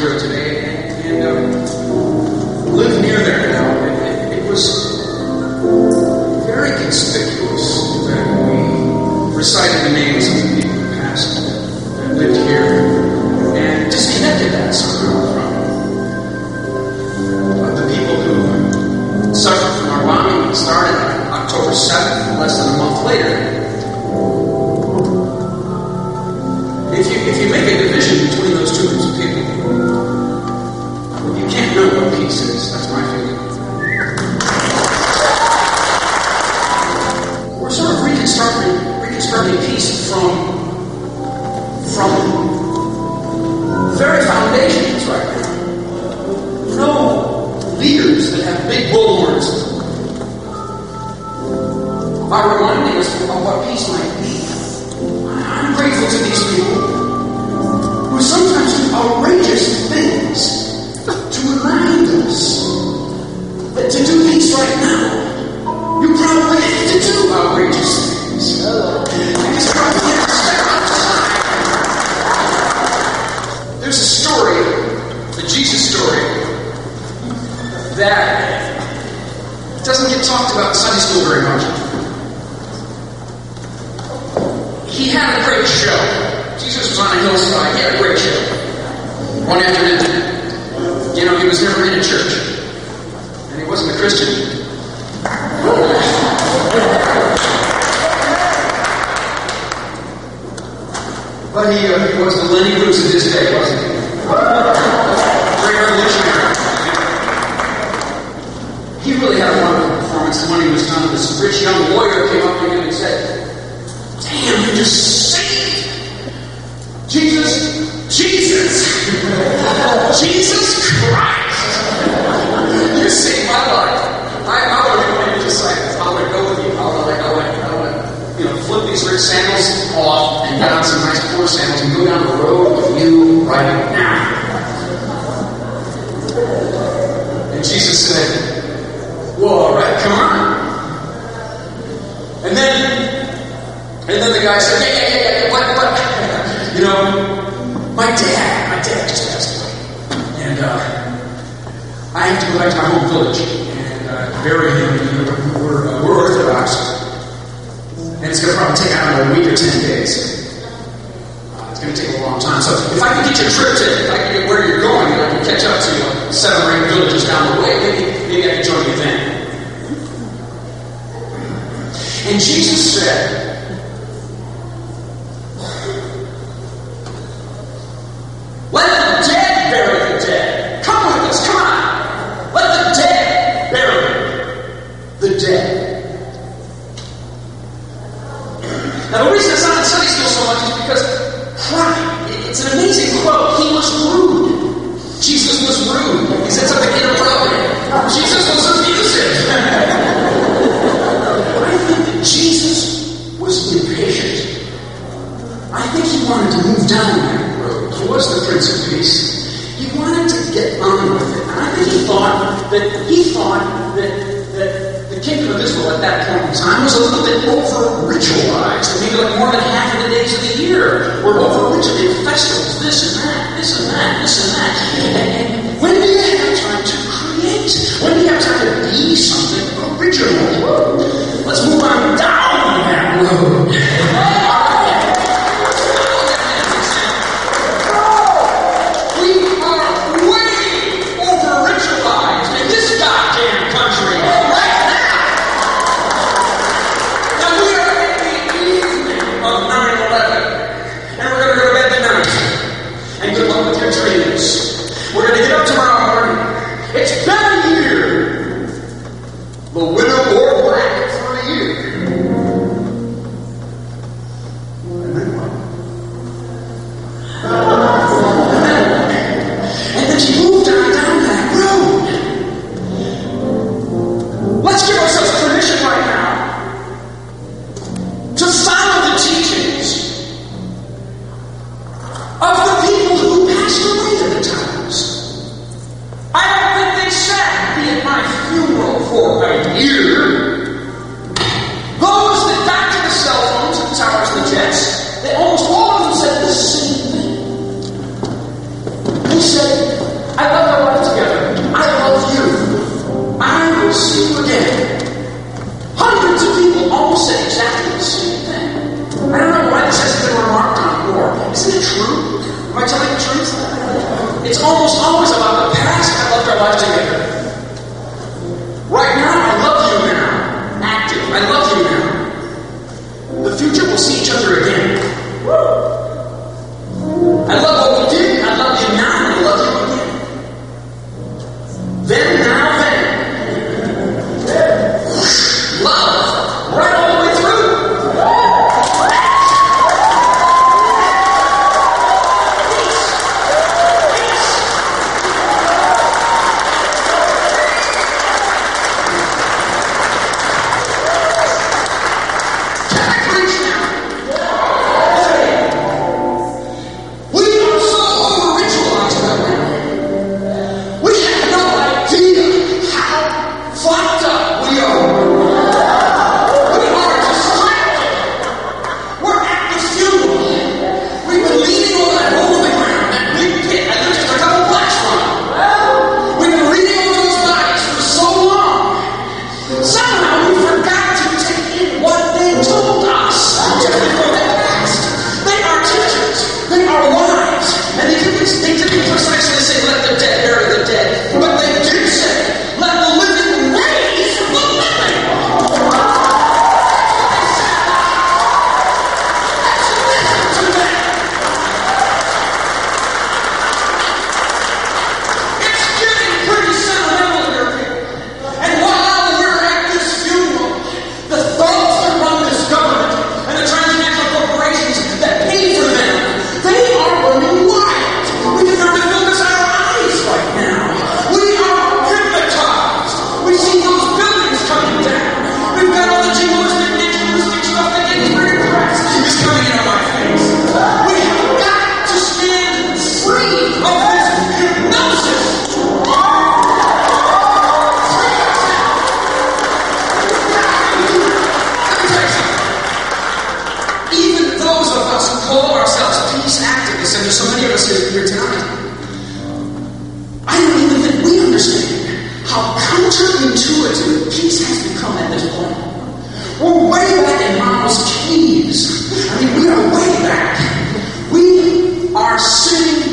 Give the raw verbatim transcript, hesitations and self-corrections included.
zero today, and, and um, live near there now. And it, it was very conspicuous that we recited the names of the people who passed that lived here and disconnected that somehow from uh, the people who suffered from our bombing. It started on October seventh, less than a month later. If you, if you make a division between those two groups of people, you can't know what peace is. That's my feeling. We're sort of reconstructing, reconstructing peace from, from the very foundations right now. No leaders that have big bullhorns are reminding us of what peace might be. I'm grateful to these people who sometimes do outrageous things to remind us that to do peace right now, you probably have to do outrageous things. You just probably have to step outside. There's a story, the Jesus story, that doesn't get talked about in Sunday school very much. He had a great show. Jesus was on a hillside. He had a great show. One afternoon. You know, he was never in a church. And he wasn't a Christian. But he, uh, he was the Lenny Bruce of his day, wasn't he? Great revolutionary. He really had a wonderful performance. And when he was done, this rich young lawyer came up to him and said, "Damn, you just saved Jesus, Jesus, Jesus Christ! You saved my life. I, I would have been your disciples. I would go with you. I would, like, I would, I would, you know, flip these rich sandals off and get on some nice poor sandals and go down the road with you right now." And Jesus said, "Well, all right, come on." And then. And then the guy said, yeah, yeah, yeah, yeah, what, what? You know, my dad, my dad just passed away. And uh, I have to go back to my home village and uh, bury him. You know, we're, uh, we're Orthodox. And it's going to probably take, I don't know, a week or ten days. Uh, it's going to take a long time. So if I can get you a trip ticket, if I can get where you're going, and I can catch up to uh, seven or eight villages down the way, maybe, maybe I can join you then. And Jesus said, "Let the dead bury the dead. Come with us, come on. Let the dead bury the dead." Now the reason it's not in Sunday school so much is because Christ, it's an amazing quote. He was rude. Jesus was rude. He said something inappropriate. Jesus was abusive. I think that Jesus was impatient. I think he wanted to move down that road. He was the Prince of Peace. He wanted to get on with it. And I think he thought that he thought that, that the kingdom of Israel at that point in time was a little bit over-ritualized. Maybe like more than half of the days of the year were over-ritualized. Festivals, this and that, this and that, this and that. And, and when do you have time to create? When do you have time to be something original? Let's move on down that road. We're going to get up tomorrow morning. It's been a year. The winter wore black for a year. And then what? And then she moved on down that road. Let's give ourselves permission right now to follow the teachings of the people who passed away at the times. I don't think they sat be at my funeral for a year. Those that got to the cell phones and the towers and the jets, they almost all of them said the same thing. They said, Am I telling the truth? It's almost always about the past. I loved our lives together. Right now, I love you now. Active. I love you now. The future will see each other again. I love what we did. I love you now. I love you again. Then, now, then. Love. Right all the way through. Sitting